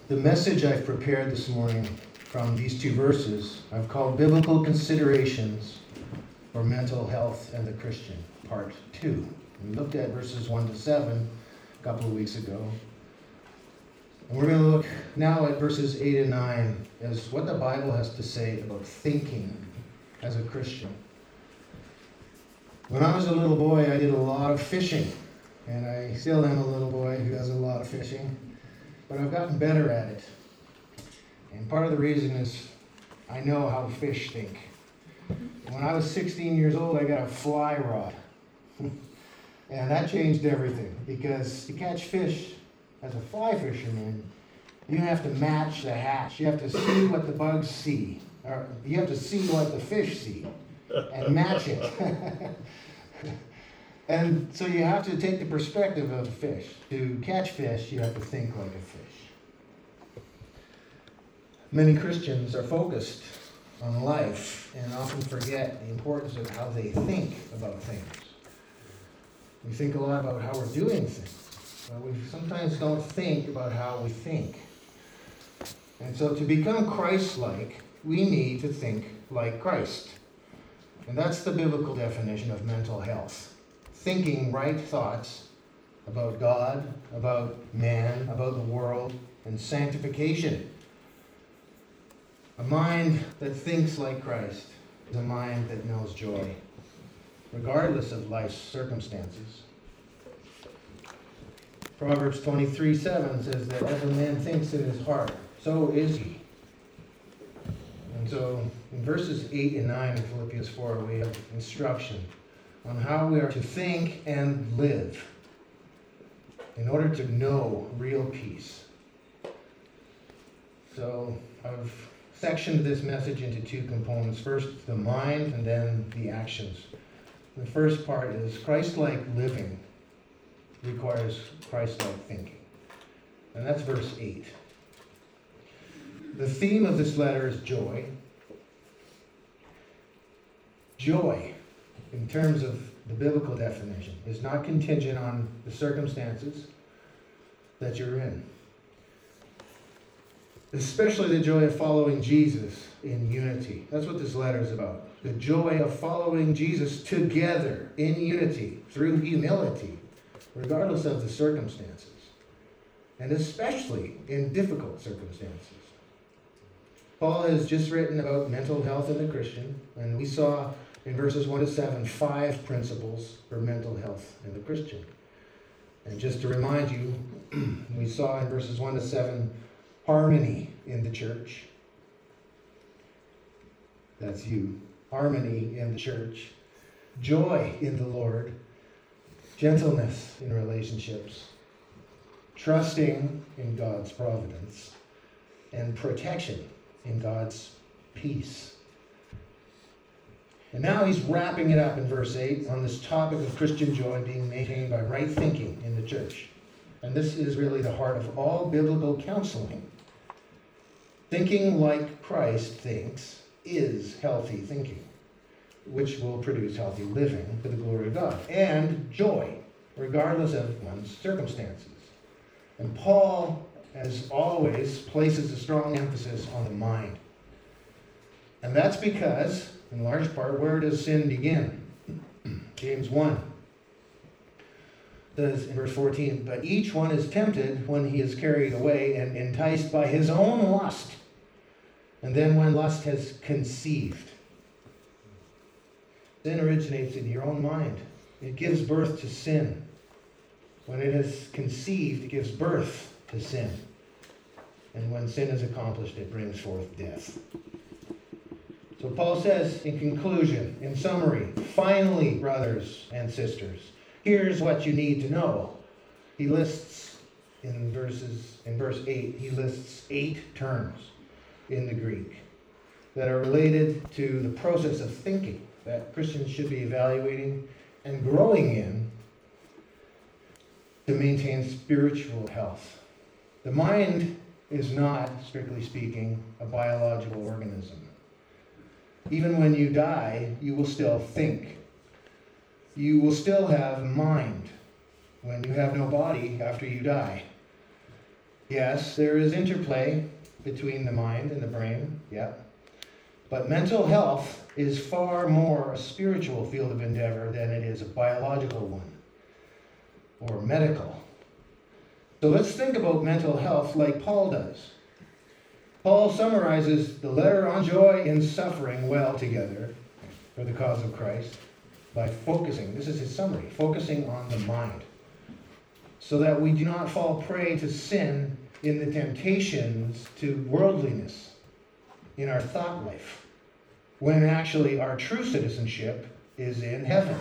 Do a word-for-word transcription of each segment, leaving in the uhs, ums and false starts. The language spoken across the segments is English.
The message I've prepared this morning from these two verses I've called Biblical Considerations for Mental Health and the Christian, Part two. We looked at verses one to seven a couple of weeks ago. And we're going to look now at verses eight and nine as what the Bible has to say about thinking as a Christian. When I was a little boy, I did a lot of fishing. And I still am a little boy who does a lot of fishing. But I've gotten better at it. And part of the reason is I know how fish think. When I was sixteen years old, I got a fly rod. And that changed everything. Because to catch fish as a fly fisherman, you have to match the hatch. You have to see what the bugs see. Or you have to see what the fish see. And match it. And so you have to take the perspective of a fish. To catch fish, you have to think like a fish. Many Christians are focused on life and often forget the importance of how they think about things. We think a lot about how we're doing things, but we sometimes don't think about how we think. And so to become Christ-like, we need to think like Christ. And that's the biblical definition of mental health. Thinking right thoughts about God, about man, about the world, and sanctification. A mind that thinks like Christ is a mind that knows joy, regardless of life's circumstances. Proverbs twenty-three seven says that as a man thinks in his heart, so is he. And so in verses eight and nine of Philippians four, we have instruction on how we are to think and live in order to know real peace. So I've sectioned this message into two components. First, the mind, and then the actions. The first part is Christ-like living requires Christ-like thinking. And that's verse eight. The theme of this letter is joy. Joy, in terms of the biblical definition, is not contingent on the circumstances that you're in. Especially the joy of following Jesus in unity. That's what this letter is about. The joy of following Jesus together in unity through humility, regardless of the circumstances. And especially in difficult circumstances. Paul has just written about mental health in the Christian, and we saw in verses one to seven, five principles for mental health in the Christian. And just to remind you, we saw in verses one to seven, harmony in the church. That's you. Harmony in the church. Joy in the Lord. Gentleness in relationships. Trusting in God's providence. And protection in God's peace. And now he's wrapping it up in verse eight on this topic of Christian joy being maintained by right thinking in the church. And this is really the heart of all biblical counseling. Thinking like Christ thinks is healthy thinking, which will produce healthy living for the glory of God. And joy, regardless of one's circumstances. And Paul, as always, places a strong emphasis on the mind. And that's because, in large part, where does sin begin? James one says in verse fourteen, but each one is tempted when he is carried away and enticed by his own lust. And then when lust has conceived. Sin originates in your own mind. It gives birth to sin. When it has conceived, it gives birth to sin. And when sin is accomplished, it brings forth death. So Paul says, in conclusion, in summary, finally, brothers and sisters, here's what you need to know. He lists in verses in verse eight, he lists eight terms in the Greek that are related to the process of thinking that Christians should be evaluating and growing in to maintain spiritual health. The mind is not, strictly speaking, a biological organism. Even when you die, you will still think. You will still have mind when you have no body after you die. Yes, there is interplay between the mind and the brain, yeah. But mental health is far more a spiritual field of endeavor than it is a biological one or medical. So let's think about mental health like Paul does. Paul summarizes the letter on joy in suffering well together for the cause of Christ by focusing, this is his summary, focusing on the mind, so that we do not fall prey to sin in the temptations to worldliness in our thought life, when actually our true citizenship is in heaven.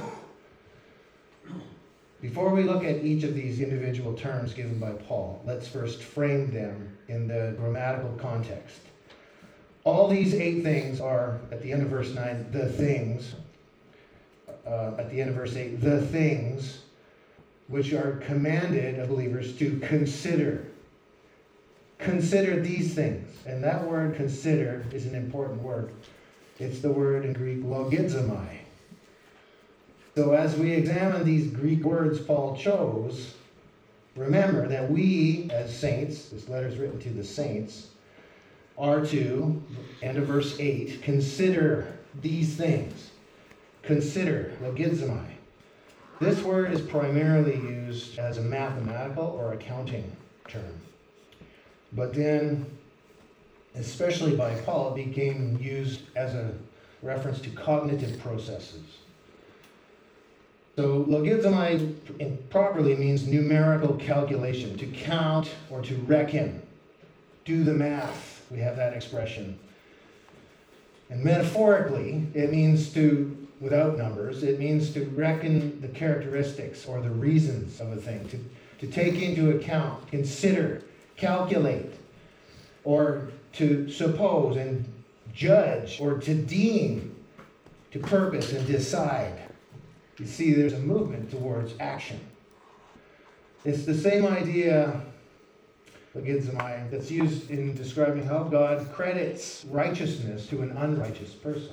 Before we look at each of these individual terms given by Paul, let's first frame them in the grammatical context. All these eight things are, at the end of verse nine, the things. Uh, at the end of verse eight, the things which are commanded of believers to consider. Consider these things. And that word consider is an important word. It's the word in Greek logizomai. So as we examine these Greek words Paul chose, remember that we as saints, this letter is written to the saints, are to, end of verse eight, consider these things. Consider, logizomai. This word is primarily used as a mathematical or accounting term. But then, especially by Paul, it became used as a reference to cognitive processes. So logizomai properly means numerical calculation, to count or to reckon, do the math. We have that expression. And metaphorically, it means to, without numbers, it means to reckon the characteristics or the reasons of a thing, to, to take into account, consider, calculate, or to suppose and judge, or to deem, to purpose and decide. You see, there's a movement towards action. It's the same idea, logizomai, that's used in describing how God credits righteousness to an unrighteous person.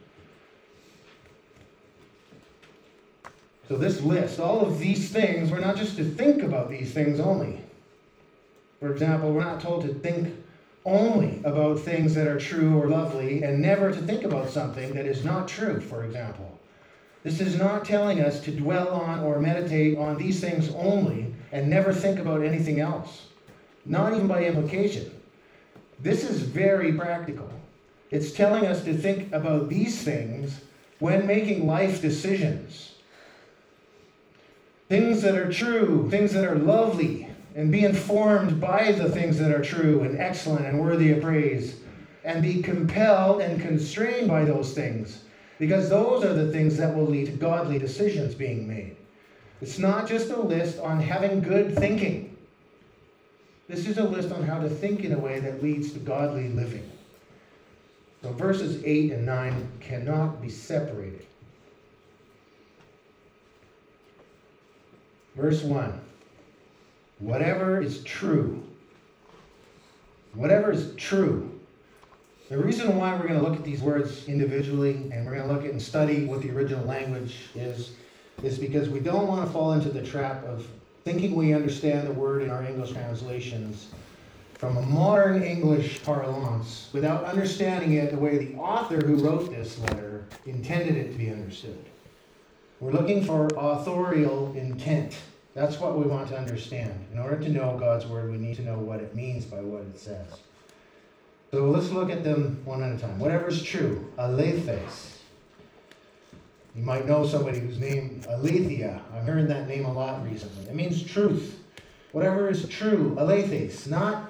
So this list, all of these things, we're not just to think about these things only. For example, we're not told to think only about things that are true or lovely and never to think about something that is not true, for example. This is not telling us to dwell on or meditate on these things only and never think about anything else, not even by implication. This is very practical. It's telling us to think about these things when making life decisions. Things that are true, things that are lovely, and be informed by the things that are true and excellent and worthy of praise, and be compelled and constrained by those things, because those are the things that will lead to godly decisions being made. It's not just a list on having good thinking. This is a list on how to think in a way that leads to godly living. So verses eight and nine cannot be separated. Verse one, whatever is true. Whatever is true. The reason why we're going to look at these words individually and we're going to look at and study what the original language is, is because we don't want to fall into the trap of thinking we understand the word in our English translations from a modern English parlance without understanding it the way the author who wrote this letter intended it to be understood. We're looking for authorial intent. That's what we want to understand. In order to know God's word, we need to know what it means by what it says. So let's look at them one at a time. Whatever is true, alethes. You might know somebody who's named Aletheia. I've heard that name a lot recently. It means truth. Whatever is true, alethes, not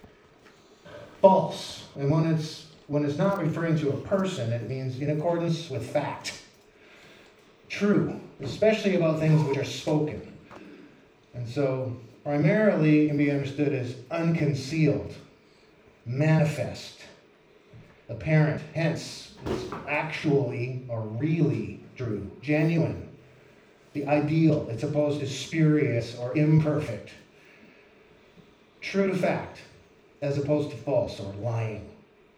false. And when it's when it's not referring to a person, it means in accordance with fact. True, especially about things which are spoken. And so primarily can be understood as unconcealed, manifest, apparent, hence it's actually or really true, genuine, the ideal, it's opposed to spurious or imperfect, true to fact, as opposed to false or lying.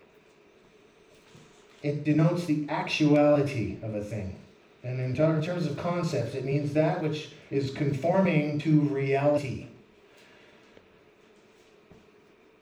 It denotes the actuality of a thing. And in terms of concepts, it means that which is conforming to reality.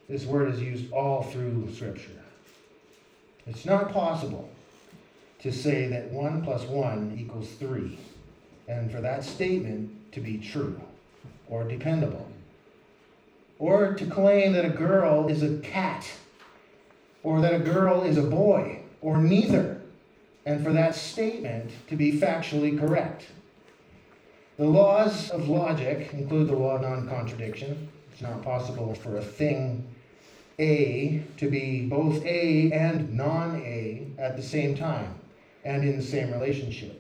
This word is used all through Scripture. It's not possible to say that one plus one equals three, and for that statement to be true or dependable. Or to claim that a girl is a cat, or that a girl is a boy, or neither, and for that statement to be factually correct. The laws of logic include the law of non-contradiction. It's not possible for a thing A to be both A and non-A at the same time and in the same relationship.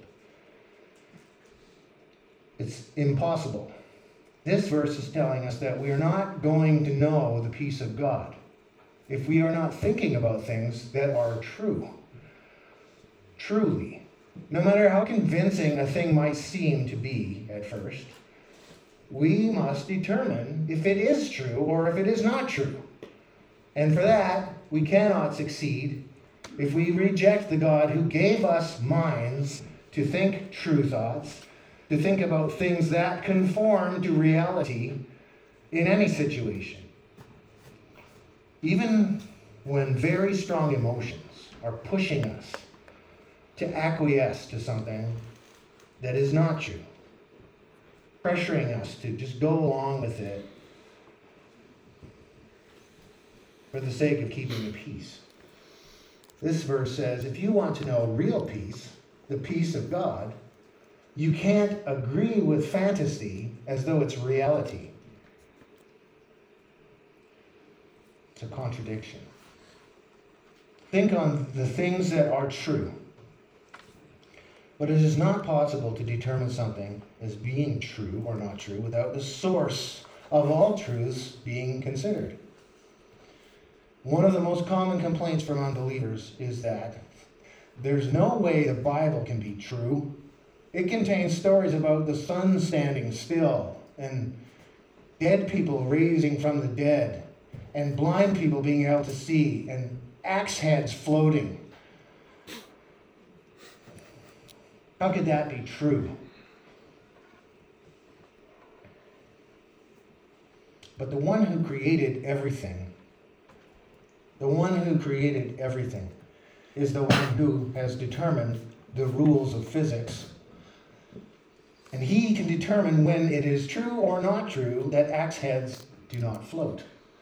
It's impossible. This verse is telling us that we are not going to know the peace of God if we are not thinking about things that are true. Truly. No matter how convincing a thing might seem to be at first, we must determine if it is true or if it is not true. And for that, we cannot succeed if we reject the God who gave us minds to think true thoughts, to think about things that conform to reality in any situation. Even when very strong emotions are pushing us to acquiesce to something that is not true, pressuring us to just go along with it for the sake of keeping the peace. This verse says, if you want to know real peace, the peace of God, you can't agree with fantasy as though it's reality. It's a contradiction. Think on the things that are true. But it is not possible to determine something as being true or not true without the source of all truths being considered. One of the most common complaints from unbelievers is that there's no way the Bible can be true. It contains stories about the sun standing still and dead people raising from the dead and blind people being able to see and axe heads floating. How could that be true? But the one who created everything, the one who created everything, is the one who has determined the rules of physics. And he can determine when it is true or not true that axe heads do not float.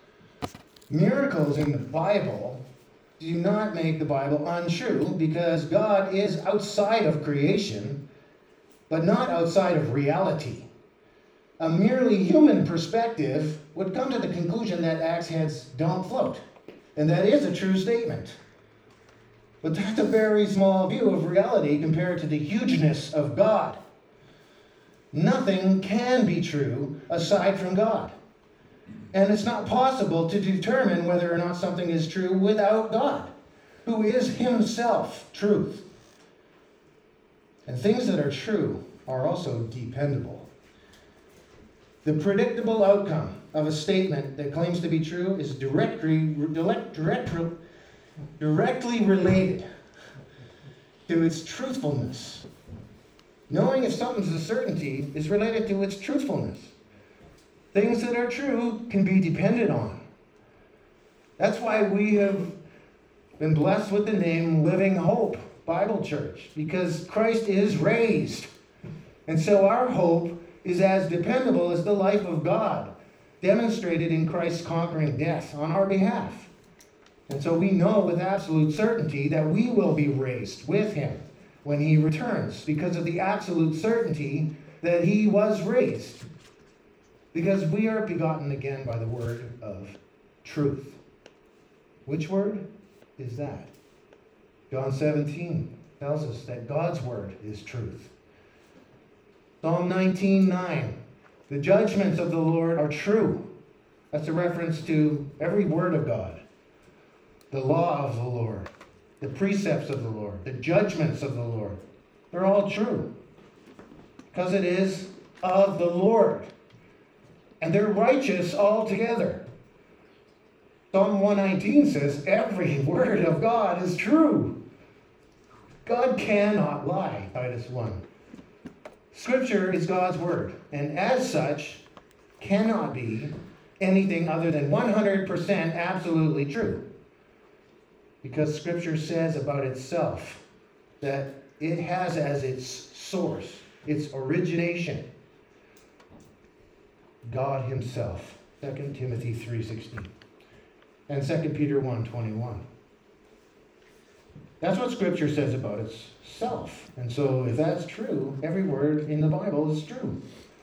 Miracles in the Bible do not make the Bible untrue because God is outside of creation, but not outside of reality. A merely human perspective would come to the conclusion that axe heads don't float. And that is a true statement. But that's a very small view of reality compared to the hugeness of God. Nothing can be true aside from God. And it's not possible to determine whether or not something is true without God, who is himself truth. And things that are true are also dependable. The predictable outcome of a statement that claims to be true is directly, direct, direct, directly related to its truthfulness. Knowing if something's a certainty is related to its truthfulness. Things that are true can be depended on. That's why we have been blessed with the name Living Hope Bible Church, because Christ is raised. And so our hope is as dependable as the life of God, demonstrated in Christ's conquering death on our behalf. And so we know with absolute certainty that we will be raised with him when he returns, because of the absolute certainty that he was raised. Because we are begotten again by the word of truth. Which word is that? John seventeen tells us that God's word is truth. Psalm nineteen nine, the judgments of the Lord are true. That's a reference to every word of God. The law of the Lord, the precepts of the Lord, the judgments of the Lord. They're all true. Because it is of the Lord. And they're righteous altogether. Psalm one nineteen says, every word of God is true. God cannot lie, Titus one. Scripture is God's word, and as such, cannot be anything other than one hundred percent absolutely true. Because Scripture says about itself that it has as its source, its origination, God himself. Second Timothy three sixteen. And Second Peter one twenty-one. That's what Scripture says about itself. And so if that's true, every word in the Bible is true.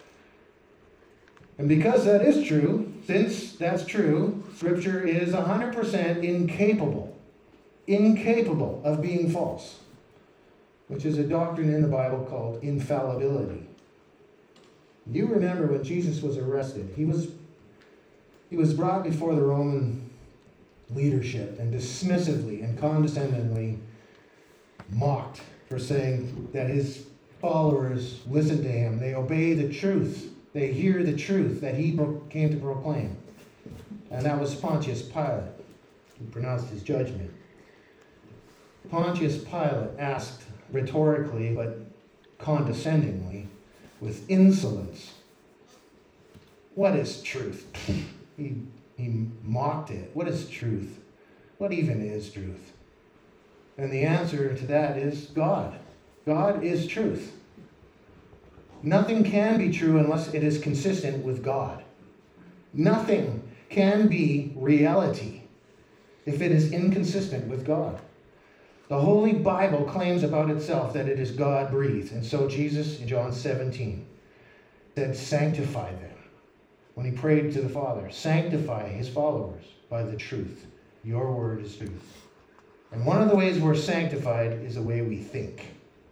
And because that is true, since that's true, Scripture is one hundred percent incapable, incapable of being false, which is a doctrine in the Bible called infallibility. You remember when Jesus was arrested, he was, he was brought before the Roman leadership and dismissively and condescendingly mocked for saying that his followers listen to him. They obey the truth. They hear the truth that he came to proclaim. And that was Pontius Pilate, who pronounced his judgment. Pontius Pilate asked rhetorically, but condescendingly, with insolence, "What is truth?" he, he mocked it. What is truth? What even is truth? And the answer to that is God. God is truth. Nothing can be true unless it is consistent with God. Nothing can be reality if it is inconsistent with God. The Holy Bible claims about itself that it is God-breathed. And so Jesus, in John seventeen, said, "Sanctify them." When he prayed to the Father, sanctify his followers by the truth. Your word is truth. And one of the ways we're sanctified is the way we think.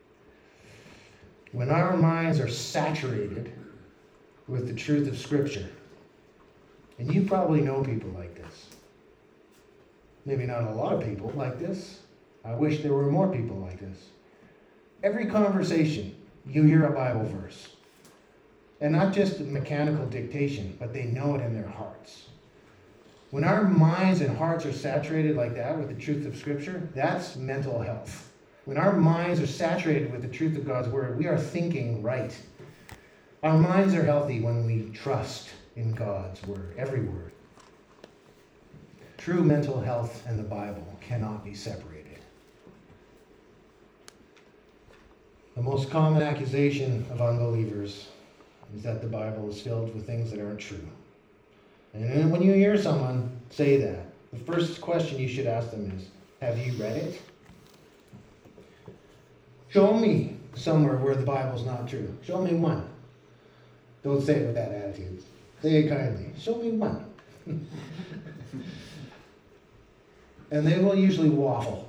When our minds are saturated with the truth of Scripture, and you probably know people like this. Maybe not a lot of people like this. I wish there were more people like this. Every conversation, you hear a Bible verse. And not just mechanical dictation, but they know it in their hearts. When our minds and hearts are saturated like that with the truth of Scripture, that's mental health. When our minds are saturated with the truth of God's Word, we are thinking right. Our minds are healthy when we trust in God's Word, every word. True mental health and the Bible cannot be separated. The most common accusation of unbelievers is that the Bible is filled with things that aren't true. And when you hear someone say that, the first question you should ask them is, have you read it? Show me somewhere where the Bible's not true. Show me one. Don't say it with that attitude. Say it kindly. Show me one. And they will usually waffle.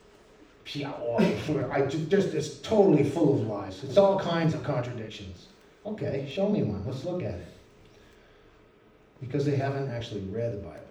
I just, just it's totally full of lies. It's all kinds of contradictions. Okay, show me one. Let's look at it. Because they haven't actually read the Bible.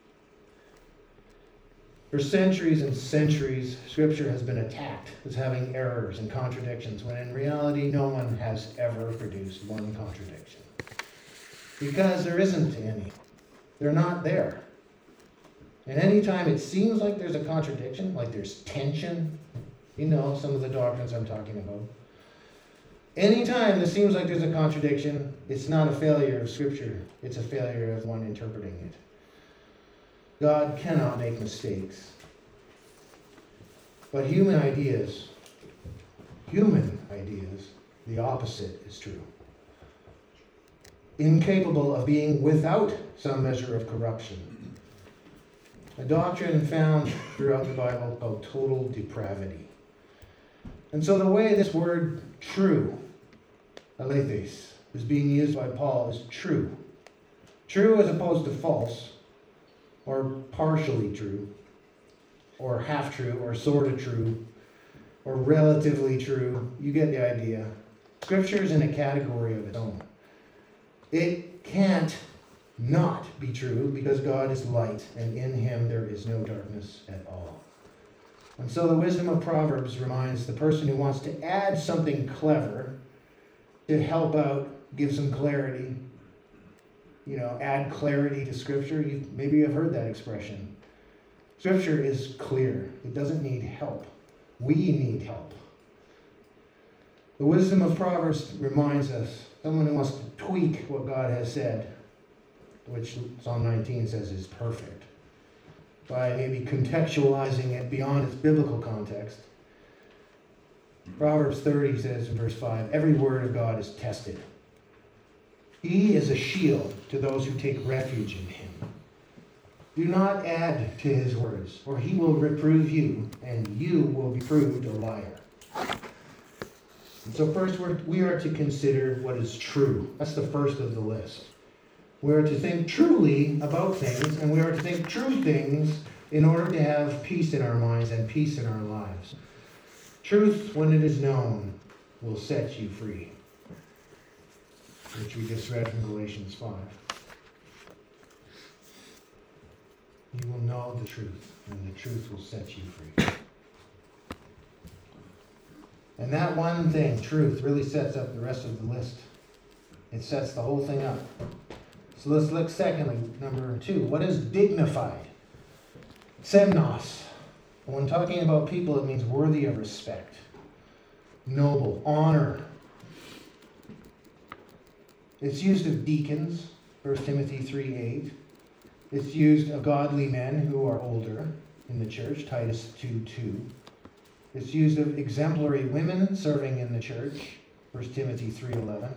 For centuries and centuries, Scripture has been attacked as having errors and contradictions, when in reality, no one has ever produced one contradiction. Because there isn't any. They're not there. And anytime it seems like there's a contradiction, like there's tension, you know some of the doctrines I'm talking about. Anytime it seems like there's a contradiction, it's not a failure of Scripture. It's a failure of one interpreting it. God cannot make mistakes. But human ideas, human ideas, the opposite is true. Incapable of being without some measure of corruption. A doctrine found throughout the Bible called total depravity. And so the way this word true, aletheis, is being used by Paul is true. True as opposed to false, or partially true, or half true, or sort of true, or relatively true. You get the idea. Scripture is in a category of its own. It can't not be true because God is light, and in him there is no darkness at all. And so the wisdom of Proverbs reminds the person who wants to add something clever to help out, give some clarity, you know, add clarity to Scripture. You, maybe you've heard that expression. Scripture is clear. It doesn't need help. We need help. The wisdom of Proverbs reminds us, someone who wants to tweak what God has said, which Psalm nineteen says is perfect, by maybe contextualizing it beyond its biblical context. Proverbs thirty says in verse five, every word of God is tested. He is a shield to those who take refuge in him. Do not add to his words, or he will reprove you, and you will be proved a liar. And so first we're, we are to consider what is true. That's the first of the list. We are to think truly about things, and we are to think true things in order to have peace in our minds and peace in our lives. Truth, when it is known, will set you free, which we just read from Galatians five. You will know the truth, and the truth will set you free. And that one thing, truth, really sets up the rest of the list. It sets the whole thing up. So let's look secondly, number two. What is dignified? Semnos. When talking about people, it means worthy of respect, noble, honor. It's used of deacons, First Timothy three eight. It's used of godly men who are older in the church, Titus two two. It's used of exemplary women serving in the church, First Timothy three eleven.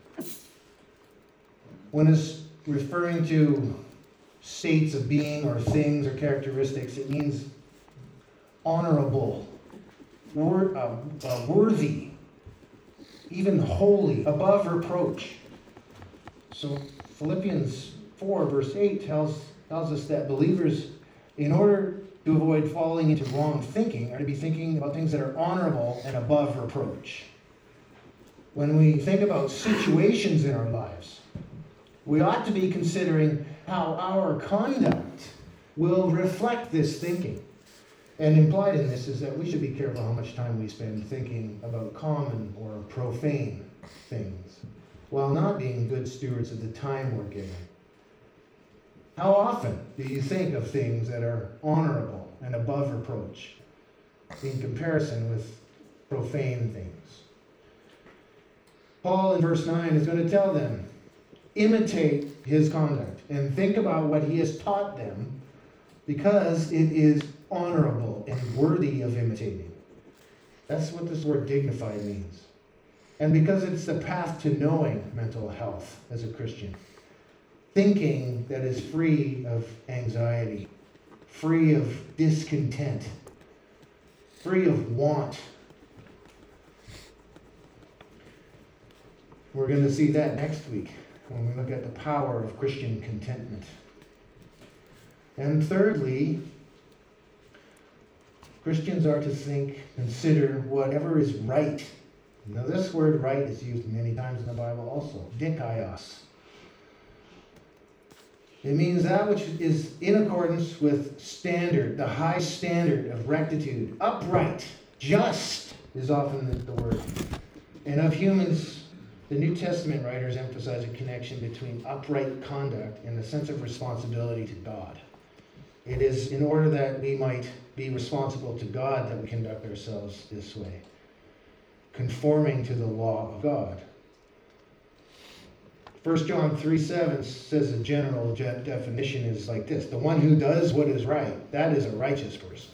When it's referring to states of being or things or characteristics, it means honorable, wor- uh, uh, worthy, even holy, above reproach. So Philippians four verse eight tells, tells us that believers, in order to avoid falling into wrong thinking, are to be thinking about things that are honorable and above reproach. When we think about situations in our lives, we ought to be considering how our conduct will reflect this thinking. And implied in this is that we should be careful how much time we spend thinking about common or profane things, while not being good stewards of the time we're given. How often do you think of things that are honorable and above reproach in comparison with profane things? Paul in verse nine is going to tell them, imitate his conduct and think about what he has taught them, because it is honorable and worthy of imitating. That's what this word dignified means. And because it's the path to knowing mental health as a Christian. Thinking that is free of anxiety, free of discontent, free of want. We're going to see that next week when we look at the power of Christian contentment. And thirdly, Christians are to think, consider whatever is right. Now this word right is used many times in the Bible also, dikaios. It means that which is in accordance with standard, the high standard of rectitude. Upright, just is often the word. And of humans, the New Testament writers emphasize a connection between upright conduct and a sense of responsibility to God. It is in order that we might be responsible to God that we conduct ourselves this way, conforming to the law of God. First John three seven says a general definition is like this: the one who does what is right, that is a righteous person.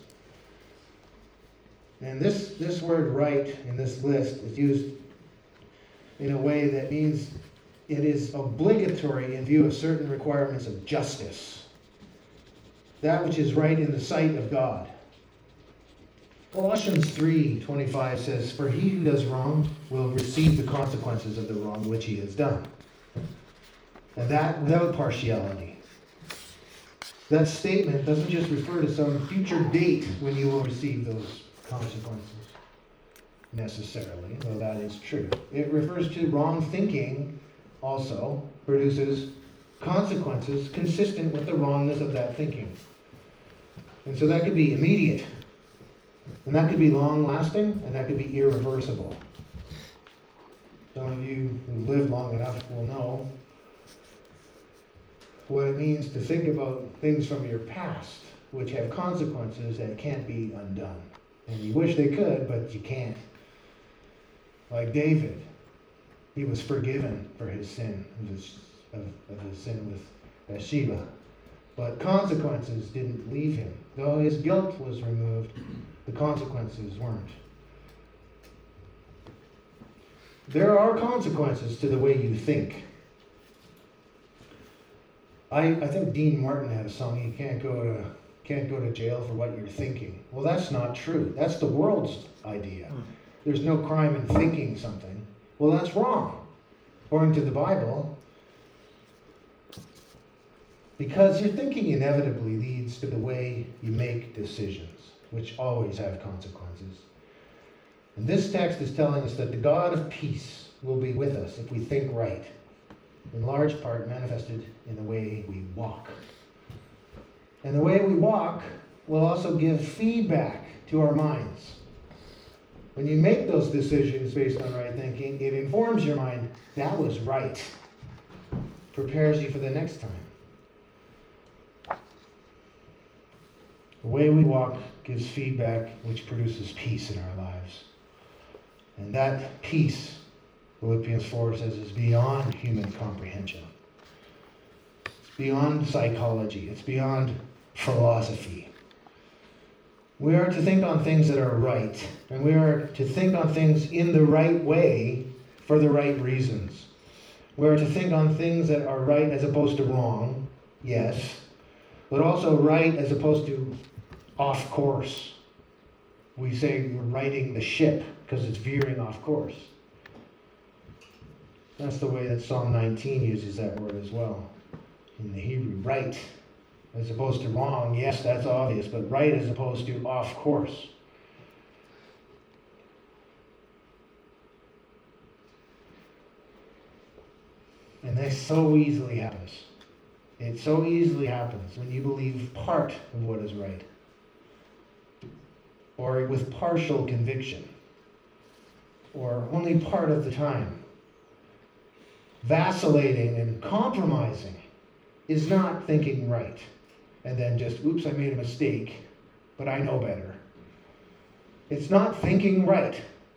And this, this word right in this list is used in a way that means it is obligatory in view of certain requirements of justice. That which is right in the sight of God. Colossians three twenty-five says, for he who does wrong will receive the consequences of the wrong which he has done. And that without partiality. That statement doesn't just refer to some future date when you will receive those consequences necessarily, though that is true. It refers to wrong thinking also produces consequences consistent with the wrongness of that thinking. And so that could be immediate, and that could be long-lasting, and that could be irreversible. Some of you who live long enough will know what it means to think about things from your past, which have consequences that can't be undone. And you wish they could, but you can't. Like David, he was forgiven for his sin, of his, of, of his sin with Bathsheba. But consequences didn't leave him. Though his guilt was removed, the consequences weren't. There are consequences to the way you think. I, I think Dean Martin had a song, you can't go to can't go to jail for what you're thinking. Well, that's not true. That's the world's idea. There's no crime in thinking something. Well, that's wrong, according to the Bible. Because your thinking inevitably leads to the way you make decisions, which always have consequences. And this text is telling us that the God of peace will be with us if we think right, in large part manifested in the way we walk. And the way we walk will also give feedback to our minds. When you make those decisions based on right thinking, it informs your mind, that was right. Prepares you for the next time. The way we walk gives feedback which produces peace in our lives. And that peace, Philippians four says, is beyond human comprehension. It's beyond psychology. It's beyond philosophy. We are to think on things that are right, and we are to think on things in the right way for the right reasons. We are to think on things that are right as opposed to wrong, yes, but also right as opposed to off course. We say we're righting the ship because it's veering off course. That's the way that Psalm nineteen uses that word as well. In the Hebrew, right as opposed to wrong, yes, that's obvious, but right as opposed to off course. And this so easily happens. It so easily happens when you believe part of what is right, or with partial conviction, or only part of the time. Vacillating and compromising is not thinking right. And then just, oops, I made a mistake, but I know better. It's not thinking right.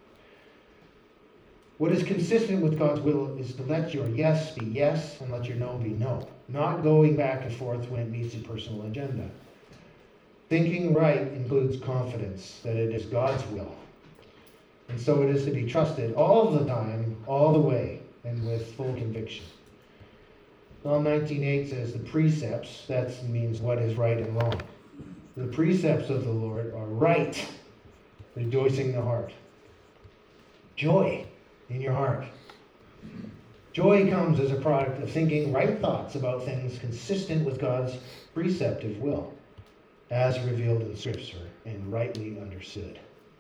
What is consistent with God's will is to let your yes be yes and let your no be no. Not going back and forth when it meets your personal agenda. Thinking right includes confidence that it is God's will. And so it is to be trusted all the time, all the way, and with full conviction. Psalm nineteen eight says the precepts, that means what is right and wrong. The precepts of the Lord are right, rejoicing the heart. Joy in your heart. Joy comes as a product of thinking right thoughts about things consistent with God's preceptive will, as revealed in Scripture and rightly understood.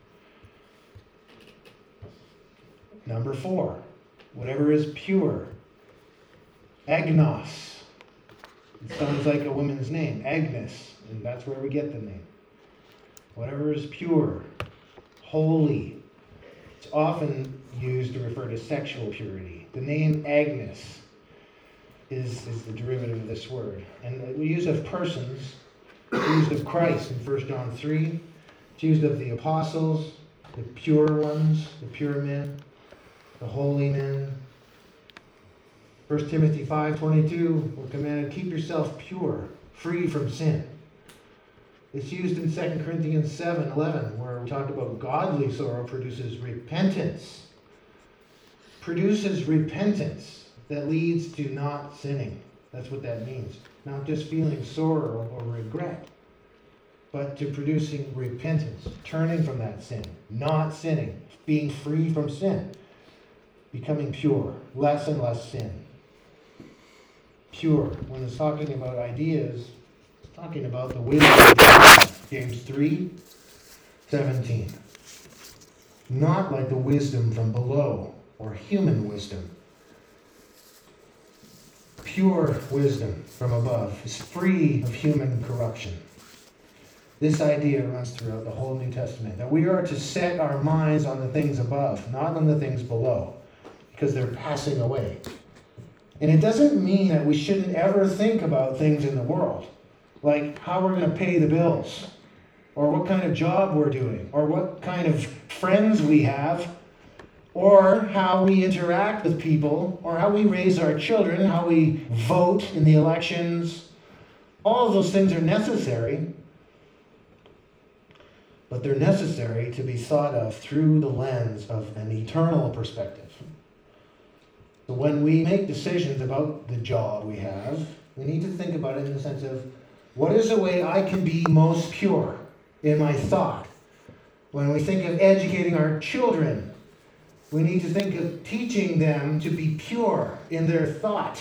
Number four, whatever is pure. Agnos. It sounds like a woman's name, Agnes, and that's where we get the name. Whatever is pure, holy. It's often used to refer to sexual purity. The name Agnes is, is the derivative of this word. And the use of persons, used of Christ in First John three. It's used of the apostles, the pure ones, the pure men, the holy men. First Timothy five twenty-two, we're commanded, keep yourself pure, free from sin. It's used in Second Corinthians seven eleven, where we talk about godly sorrow produces repentance. Produces repentance that leads to not sinning. That's what that means. Not just feeling sorrow or regret, but to producing repentance, turning from that sin, not sinning, being free from sin, becoming pure, less and less sin. Pure. When it's talking about ideas, it's talking about the wisdom of God. James three seventeen. Not like the wisdom from below or human wisdom. Pure wisdom from above is free of human corruption. This idea runs throughout the whole New Testament, that we are to set our minds on the things above, not on the things below, because they're passing away. And it doesn't mean that we shouldn't ever think about things in the world, like how we're going to pay the bills, or what kind of job we're doing, or what kind of friends we have, or how we interact with people, or how we raise our children, how we vote in the elections. All of those things are necessary, but they're necessary to be thought of through the lens of an eternal perspective. So when we make decisions about the job we have, we need to think about it in the sense of, what is the way I can be most pure in my thought? When we think of educating our children, we need to think of teaching them to be pure in their thought,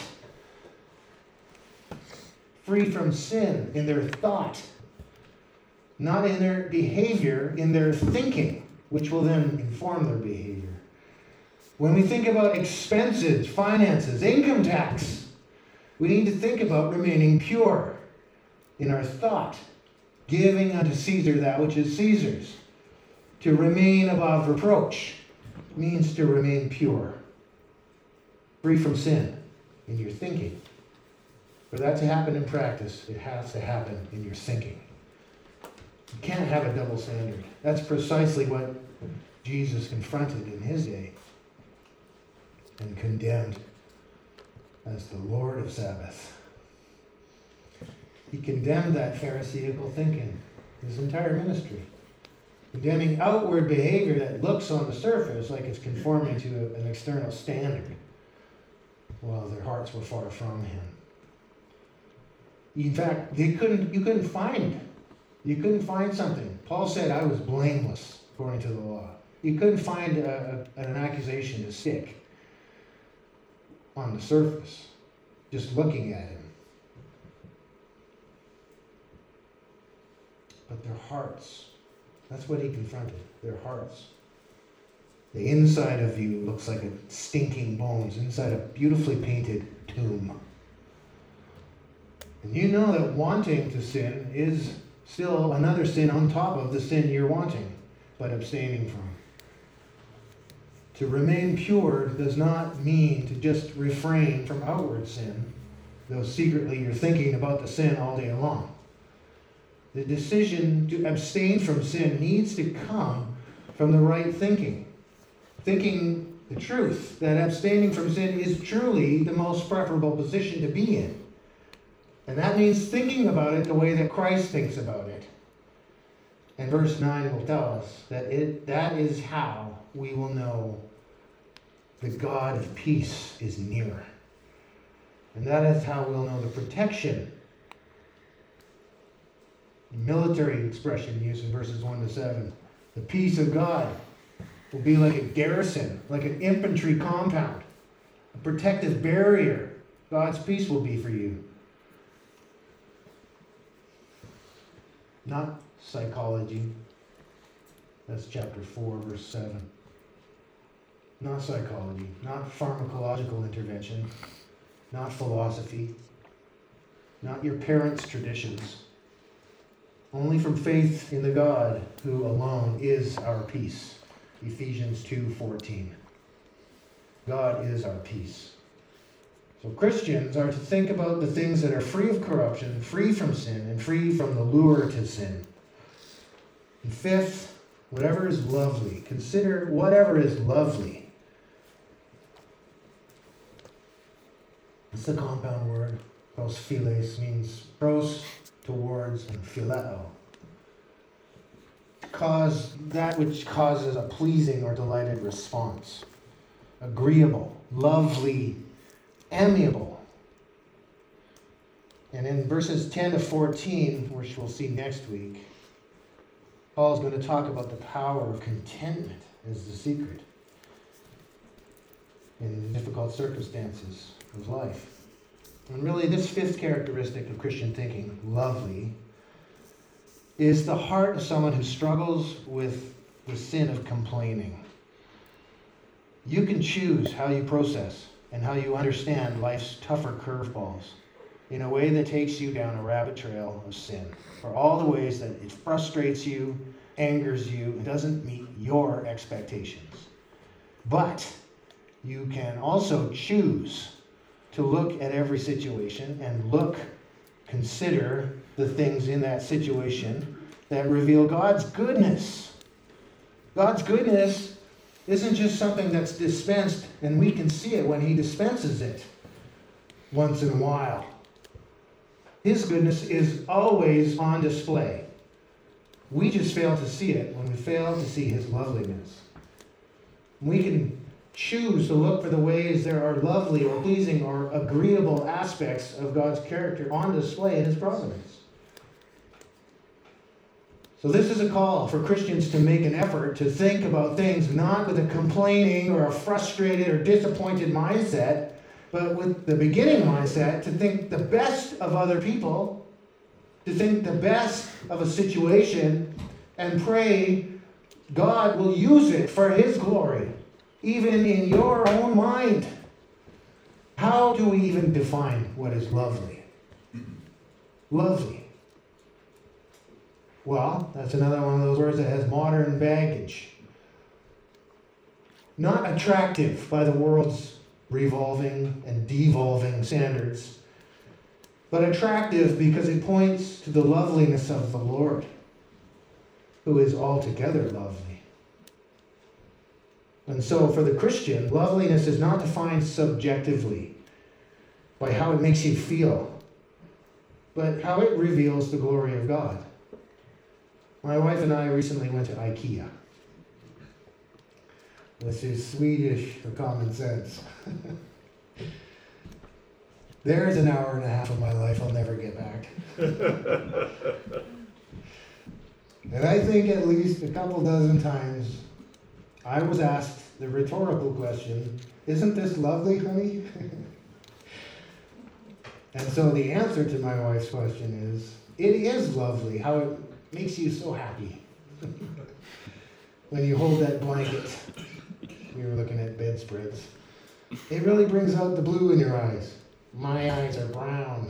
free from sin in their thought, not in their behavior, in their thinking, which will then inform their behavior. When we think about expenses, finances, income tax, we need to think about remaining pure in our thought, giving unto Caesar that which is Caesar's. To remain above reproach means to remain pure, free from sin in your thinking. For that to happen in practice, it has to happen in your thinking. You can't have a double standard. That's precisely what Jesus confronted in his day and condemned as the Lord of Sabbath. He condemned that Pharisaical thinking, his entire ministry. Condemning outward behavior that looks on the surface like it's conforming to a, an external standard, while their hearts were far from him. In fact, they couldn't. You couldn't find. You couldn't find something. Paul said, "I was blameless according to the law." You couldn't find a, a, an accusation to stick on the surface, just looking at him. But their hearts. That's what he confronted, their hearts. The inside of you looks like a stinking bones inside a beautifully painted tomb. And you know that wanting to sin is still another sin on top of the sin you're wanting, but abstaining from. To remain pure does not mean to just refrain from outward sin, though secretly you're thinking about the sin all day long. The decision to abstain from sin needs to come from the right thinking. Thinking the truth, that abstaining from sin is truly the most preferable position to be in. And that means thinking about it the way that Christ thinks about it. And verse nine will tell us that it, that is how we will know the God of peace is near. And that is how we'll know the protection, military expression used in verses one to seven. The peace of God will be like a garrison, like an infantry compound, a protective barrier. God's peace will be for you. Not psychology. That's chapter four, verse seven. Not psychology, not pharmacological intervention, not philosophy, not your parents' traditions. Only from faith in the God who alone is our peace. Ephesians two fourteen. God is our peace. So Christians are to think about the things that are free of corruption, free from sin, and free from the lure to sin. And fifth, whatever is lovely. Consider whatever is lovely. It's a compound word. Pros philes means pros, towards, and phileo. Cause that which causes a pleasing or delighted response. Agreeable, lovely, amiable. And in verses ten to fourteen, which we'll see next week, Paul is going to talk about the power of contentment as the secret in difficult circumstances of life. And really, this fifth characteristic of Christian thinking, lovely, is the heart of someone who struggles with the sin of complaining. You can choose how you process and how you understand life's tougher curveballs in a way that takes you down a rabbit trail of sin, for all the ways that it frustrates you, angers you, and doesn't meet your expectations. But you can also choose to look at every situation and look, consider the things in that situation that reveal God's goodness. God's goodness isn't just something that's dispensed and we can see it when he dispenses it once in a while. His goodness is always on display. We just fail to see it when we fail to see his loveliness. We can choose to look for the ways there are lovely or pleasing or agreeable aspects of God's character on display in his providence. So this is a call for Christians to make an effort to think about things not with a complaining or a frustrated or disappointed mindset, but with the beginning mindset to think the best of other people, to think the best of a situation, and pray God will use it for his glory, even in your own mind. How do we even define what is lovely? Lovely. Well, that's another one of those words that has modern baggage. Not attractive by the world's revolving and devolving standards, but attractive because it points to the loveliness of the Lord, who is altogether lovely. And so for the Christian, loveliness is not defined subjectively by how it makes you feel, but how it reveals the glory of God. My wife and I recently went to IKEA, which is Swedish for common sense. There's an hour and a half of my life I'll never get back. And I think at least a couple dozen times I was asked the rhetorical question, "Isn't this lovely, honey?" And so the answer to my wife's question is, it is lovely how it makes you so happy. When you hold that blanket, we were looking at bedspreads. It really brings out the blue in your eyes. My eyes are brown.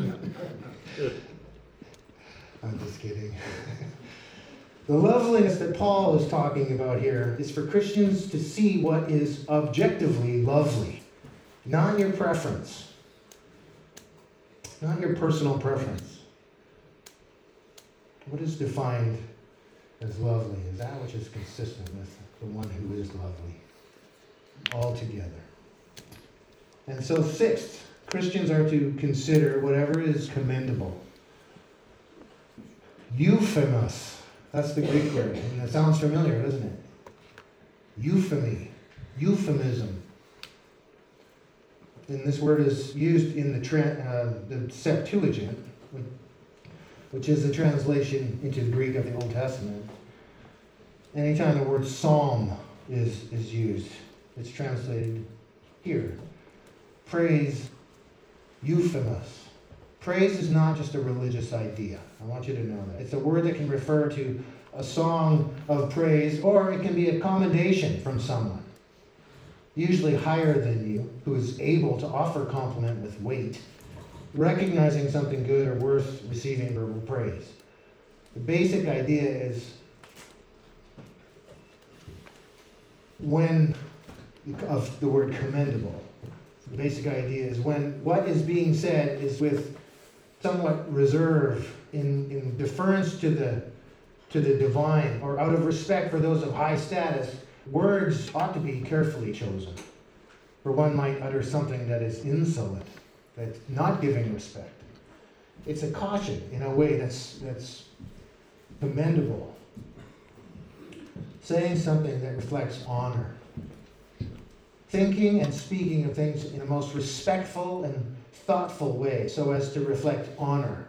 I'm just kidding. The loveliness that Paul is talking about here is for Christians to see what is objectively lovely, not your preference, not your personal preference. What is defined as lovely is that which is consistent with the one who is lovely altogether. And so sixth, Christians are to consider whatever is commendable. Euphemos, that's the Greek word, and it sounds familiar, doesn't it? Euphemy, euphemism. And this word is used in the, tra- uh, the Septuagint, which is the translation into the Greek of the Old Testament. Anytime the word psalm is, is used, it's translated here. Praise, euphemos. Praise is not just a religious idea. I want you to know that. It's a word that can refer to a song of praise, or it can be a commendation from someone, usually higher than you, who is able to offer compliment with weight, recognizing something good or worth receiving verbal praise. The basic idea is when, of the word commendable, the basic idea is when what is being said is with somewhat reserve, in, in deference to the, to the divine, or out of respect for those of high status, words ought to be carefully chosen. For one might utter something that is insolent, that's not giving respect. It's a caution in a way that's that's commendable. Saying something that reflects honor. Thinking and speaking of things in a most respectful and thoughtful way so as to reflect honor.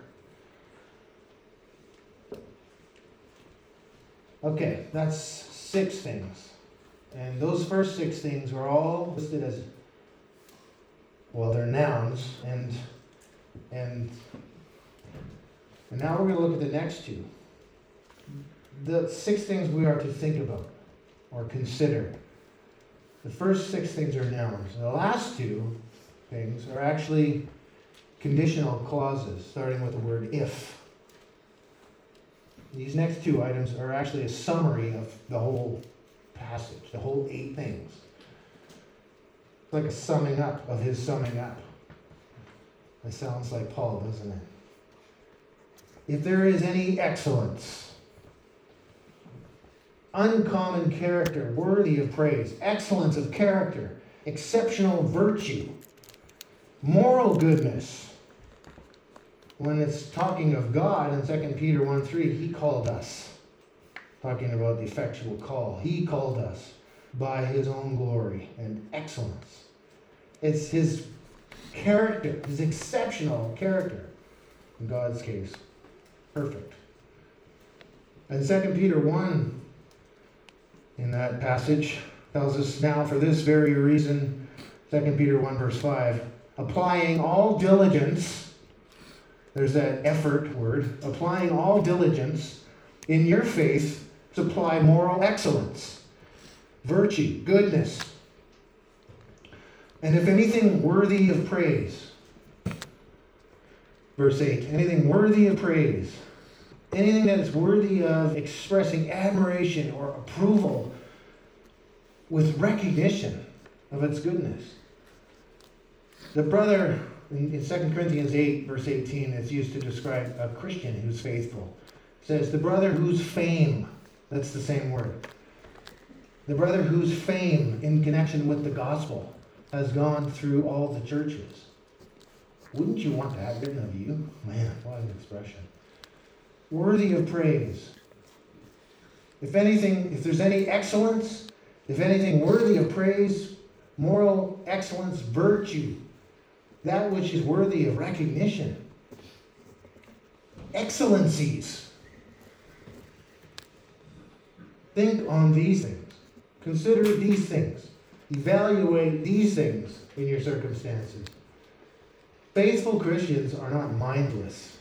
Okay, that's six things. And those first six things are all listed as, well, they're nouns, and and and now we're going to look at the next two. The six things we are to think about or consider. The first six things are nouns. The last two things are actually conditional clauses, starting with the word if. These next two items are actually a summary of the whole passage, the whole eight things. It's like a summing up of his summing up. It sounds like Paul, doesn't it? If there is any excellence, uncommon character, worthy of praise, excellence of character, exceptional virtue, moral goodness. When it's talking of God in Second Peter one three, he called us. Talking about the effectual call. He called us by his own glory and excellence. It's his character, his exceptional character. In God's case, perfect. And Second Peter one, in that passage, tells us now for this very reason, Second Peter one verse five, applying all diligence, there's that effort word, applying all diligence in your faith, supply moral excellence, virtue, goodness, and if anything worthy of praise. Verse eight, anything worthy of praise, anything that is worthy of expressing admiration or approval with recognition of its goodness. The brother, in Second Corinthians eight, verse eighteen, is used to describe a Christian who's faithful. It says, the brother whose fame, that's the same word. The brother whose fame in connection with the gospel has gone through all the churches. Wouldn't you want that written of you? Man, what an expression. Worthy of praise. If anything, if there's any excellence, if anything worthy of praise, moral excellence, virtue, that which is worthy of recognition, excellencies. Think on these things. Consider these things. Evaluate these things in your circumstances. Faithful Christians are not mindless.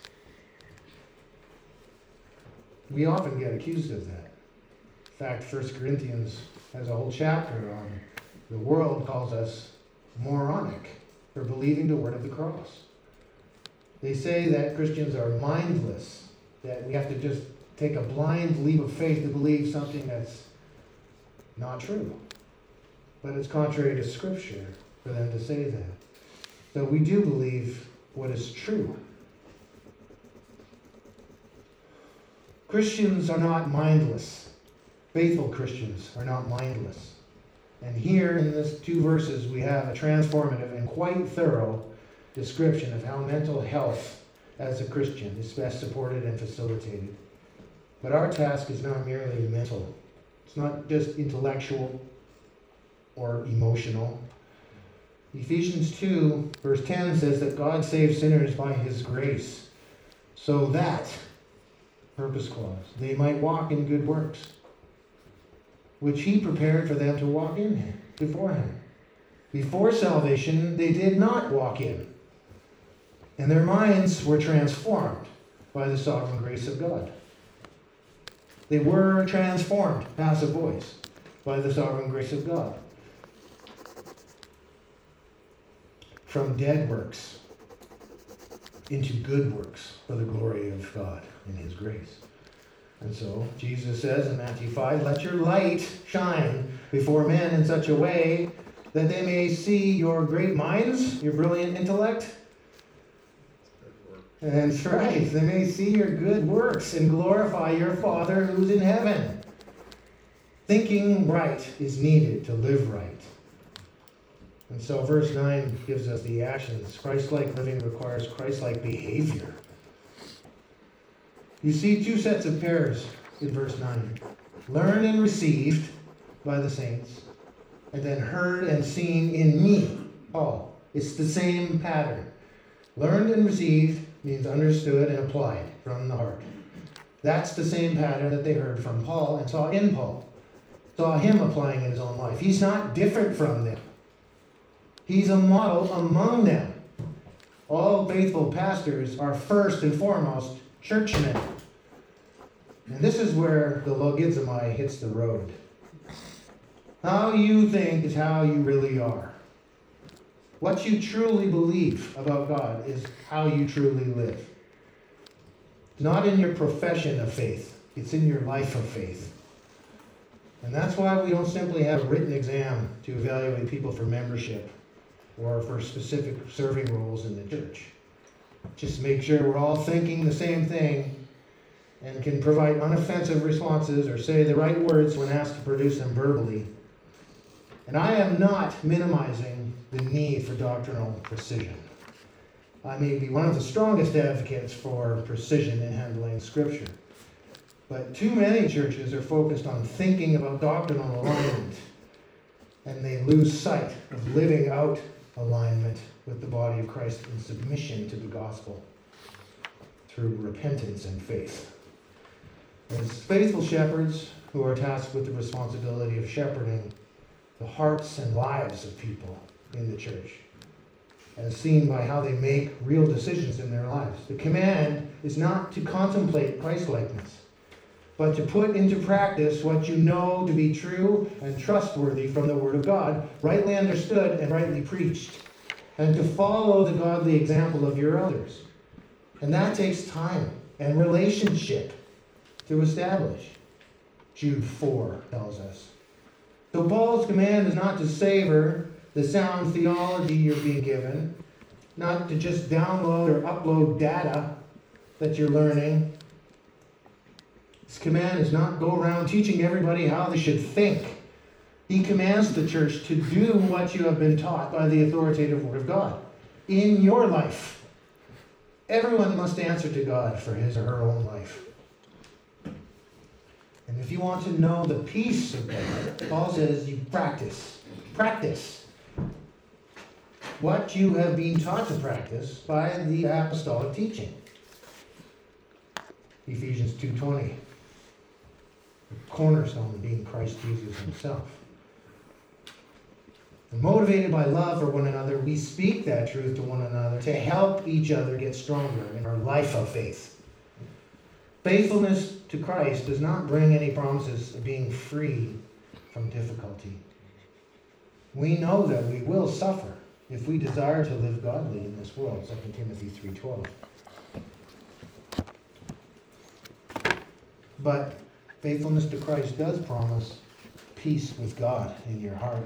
We often get accused of that. In fact, First Corinthians has a whole chapter on the world calls us moronic for believing the word of the cross. They say that Christians are mindless, that we have to just take a blind leap of faith to believe something that's not true. But it's contrary to Scripture for them to say that. So we do believe what is true. Christians are not mindless. Faithful Christians are not mindless. And here in these two verses we have a transformative and quite thorough description of how mental health as a Christian is best supported and facilitated. But our task is not merely mental. It's not just intellectual or emotional. Ephesians two, verse ten says that God saves sinners by his grace, so that, purpose clause, they might walk in good works, which he prepared for them to walk in beforehand. Before salvation, they did not walk in, and their minds were transformed by the sovereign grace of God. They were transformed, passive voice, by the sovereign grace of God. From dead works into good works for the glory of God and his grace. And so Jesus says in Matthew five, let your light shine before men in such a way that they may see your great minds, your brilliant intellect. That's right. They may see your good works and glorify your Father who's in heaven. Thinking right is needed to live right. And so verse nine gives us the actions. Christ-like living requires Christ-like behavior. You see two sets of pairs in verse nine. Learned and received by the saints, and then heard and seen in me, Paul. It's the same pattern. Learned and received means understood and applied from the heart. That's the same pattern that they heard from Paul and saw in Paul. Saw him applying in his own life. He's not different from them. He's a model among them. All faithful pastors are first and foremost churchmen. And this is where the logizomai hits the road. How you think is how you really are. What you truly believe about God is how you truly live. It's not in your profession of faith. It's in your life of faith. And that's why we don't simply have a written exam to evaluate people for membership or for specific serving roles in the church. Just make sure we're all thinking the same thing and can provide unoffensive responses or say the right words when asked to produce them verbally. And I am not minimizing the need for doctrinal precision. I may be one of the strongest advocates for precision in handling Scripture. But too many churches are focused on thinking about doctrinal alignment, and they lose sight of living out alignment with the body of Christ in submission to the gospel through repentance and faith. As faithful shepherds who are tasked with the responsibility of shepherding the hearts and lives of people in the church, as seen by how they make real decisions in their lives. The command is not to contemplate Christ-likeness, but to put into practice what you know to be true and trustworthy from the Word of God, rightly understood and rightly preached, and to follow the godly example of your elders. And that takes time and relationship to establish, Jude four tells us. So Paul's command is not to savor the sound theology you're being given, not to just download or upload data that you're learning. His command is not go around teaching everybody how they should think. He commands the church to do what you have been taught by the authoritative Word of God in your life. Everyone must answer to God for his or her own life. And if you want to know the peace of God, Paul says you practice. Practice what you have been taught to practice by the apostolic teaching. Ephesians two twenty. The cornerstone being Christ Jesus himself. And motivated by love for one another, we speak that truth to one another to help each other get stronger in our life of faith. Faithfulness to Christ does not bring any promises of being free from difficulty. We know that we will suffer if we desire to live godly in this world, Second Timothy three twelve. But faithfulness to Christ does promise peace with God in your heart.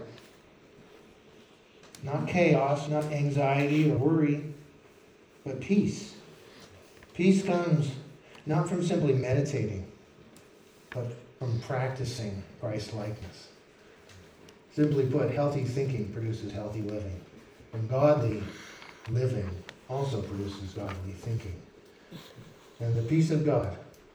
Not chaos, not anxiety or worry, but peace. Peace comes not from simply meditating, but from practicing Christ-likeness. Simply put, healthy thinking produces healthy living. And godly living also produces godly thinking. And the peace of God,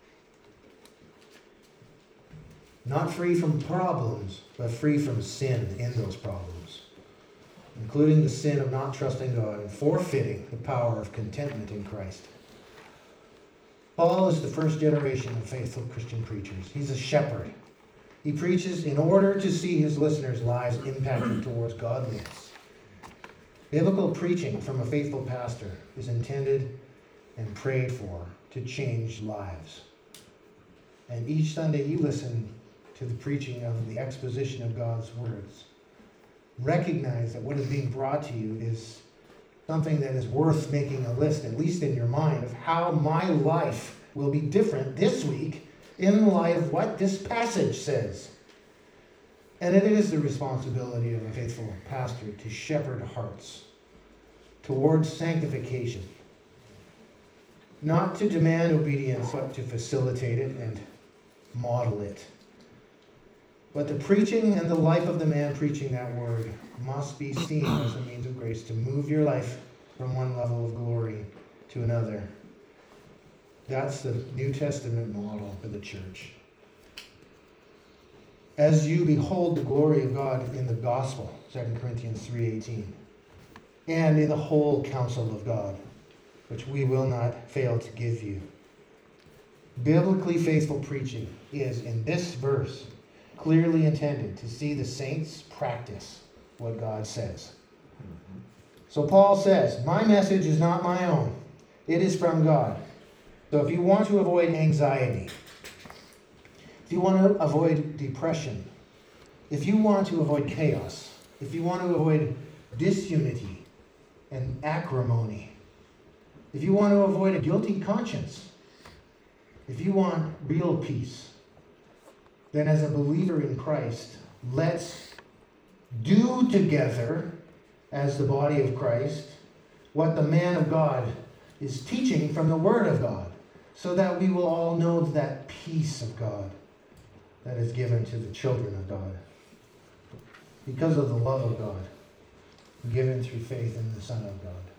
not free from problems, but free from sin in those problems, including the sin of not trusting God and forfeiting the power of contentment in Christ. Paul is the first generation of faithful Christian preachers. He's a shepherd. He preaches in order to see his listeners' lives impacted towards godliness. Biblical preaching from a faithful pastor is intended and prayed for to change lives. And each Sunday you listen to the preaching of the exposition of God's words. Recognize that what is being brought to you is something that is worth making a list, at least in your mind, of how my life will be different this week in light of what this passage says. And it is the responsibility of a faithful pastor to shepherd hearts towards sanctification. Not to demand obedience, but to facilitate it and model it. But the preaching and the life of the man preaching that word must be seen as a means of grace to move your life from one level of glory to another. That's the New Testament model for the church. As you behold the glory of God in the gospel, Second Corinthians three eighteen, and in the whole counsel of God, which we will not fail to give you. Biblically faithful preaching is, in this verse, clearly intended to see the saints practice what God says. Mm-hmm. So Paul says, my message is not my own. It is from God. So if you want to avoid anxiety, if you want to avoid depression, if you want to avoid chaos, if you want to avoid disunity and acrimony, if you want to avoid a guilty conscience, if you want real peace, then as a believer in Christ, let's do together, as the body of Christ, what the man of God is teaching from the Word of God. so that we will all know that peace of God that is given to the children of God, because of the love of God given through faith in the Son of God.